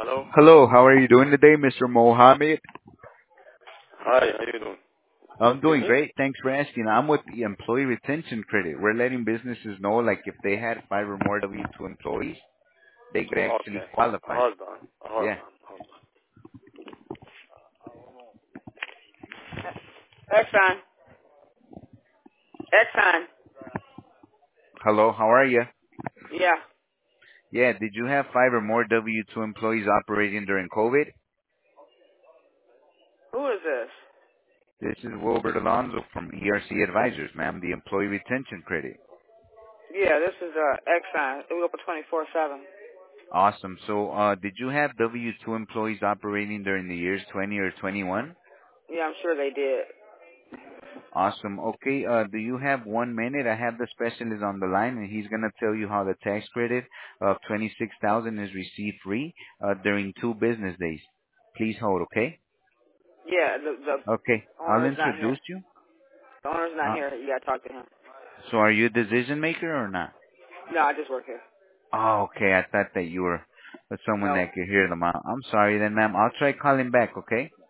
Hello. Hello, how are you doing today, Mr. Mohammed? Hi, how you doing? I'm Excuse doing me? great. Thanks for asking. I'm with the Employee Retention Credit. We're letting businesses know, like, if they had 5 or more W-2 employees, they could actually Okay. qualify. Hold on. Hold Yeah. on. Hold on. Exxon. Exxon. Hello, how are you? Yeah. Yeah, did you have 5 or more W-2 employees operating during COVID? Who is this? This is Wilbert Alonzo from ERC Advisors, ma'am, the Employee Retention Credit. Yeah, this is Exxon. We open 24/7. Awesome. So, did you have W-2 employees operating during the years 20 or 21? Yeah, I'm sure they did. Awesome. Okay, do you have 1 minute? I have the specialist on the line, and he's gonna tell you how the tax credit of 26,000 is received free during 2 business days. Please hold, okay? Yeah, the Okay, I'll owner's not here. introduce you. The owner's not Uh, here. You gotta talk to him. so are you a decision maker or not? No, I just work here. Oh, okay. I thought that you were someone No. that could hear them out. I'm sorry then, ma'am. I'll try calling back, okay?